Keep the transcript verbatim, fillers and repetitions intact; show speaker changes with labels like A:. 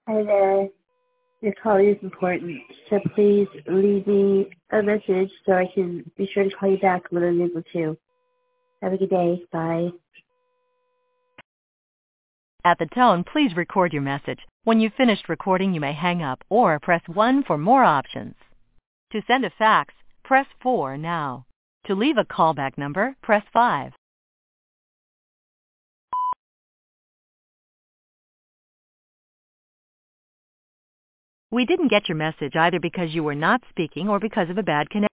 A: Hi there. Your call is important, so please leave me a message so I can be sure to call you back when I'm able to. Have a good day. Bye.
B: At the tone, please record your message. When you've finished recording, you may hang up or press one for more options. To send a fax, press four now. To leave a callback number, press five. We didn't get your message either because you were not speaking or because of a bad connection.